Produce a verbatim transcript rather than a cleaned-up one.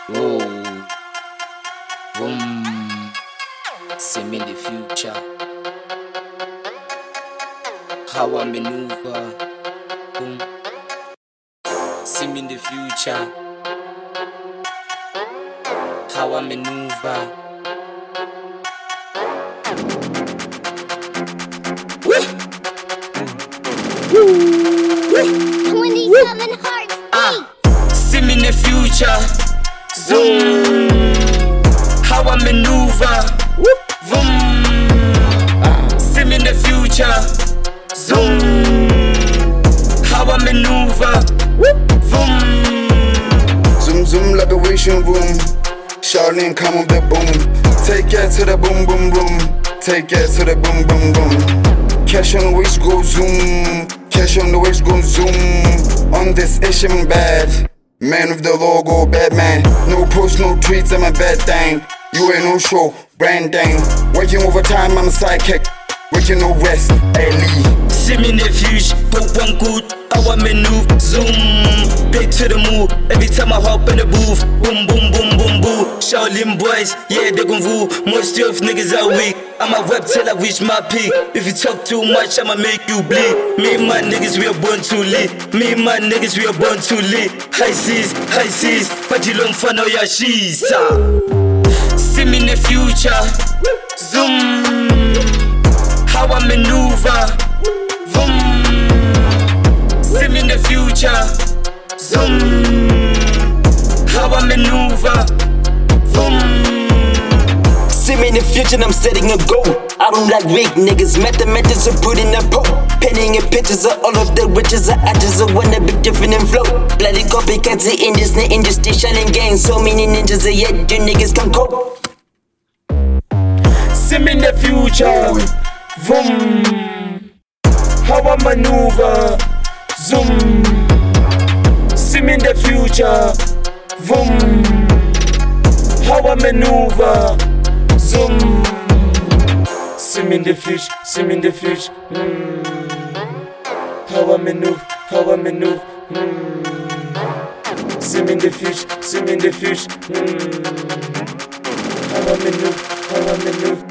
Whoa, boom, see me in the future. How I maneuver, boom, see me in the future. How I maneuver. twenty-seven hearts beat. See me in the future. Zoom. How I maneuver. Vroom. See me in the future. Zoom. How I maneuver. Vroom. Zoom zoom like a wishing room. Charlene, come on the boom. Take it to the boom boom boom. Take it to the boom boom boom. Cash on the waist go zoom. Cash on the waist go zoom. On this ish I'm bad. Man with the logo, bad man. No post, no tweets, I'm a bad thing. You ain't no show, brand thing. Working overtime, I'm a sidekick. Working no rest, hey Lee. See me in the future, go one good, how I maneuver, zoom, big to the move, every time I hop in the booth, boom, boom, boom, boom, boom, Shaolin boys, yeah, they gon' rule, most of niggas are weak, I'ma rap till I reach my peak, if you talk too much, I'ma make you bleed, me and my niggas, we are born to lead, me and my niggas, we are born to lead, high seas, high seas, party long fun, oh yeah, she's, see me in the future, zoom, how I maneuver, vroom. See me in the future, zoom. How I maneuver, vroom. See me in the future and I'm setting a goal. I don't like weak niggas, mathematics are putting a pole. Painting in pictures of all of the riches. I just wanna be different in flow. Bloody copycats in this the industry, shining gang. So many ninjas are yet you niggas can cope. See me in the future, vroom. How I maneuver, zoom. See me in the future, vroom. How I maneuver, zoom. See me in the future, see me in the future, mm. How I maneuver, how I maneuver, mm. See me in the future, see me in the future, mm. How I maneuver, how I maneuver.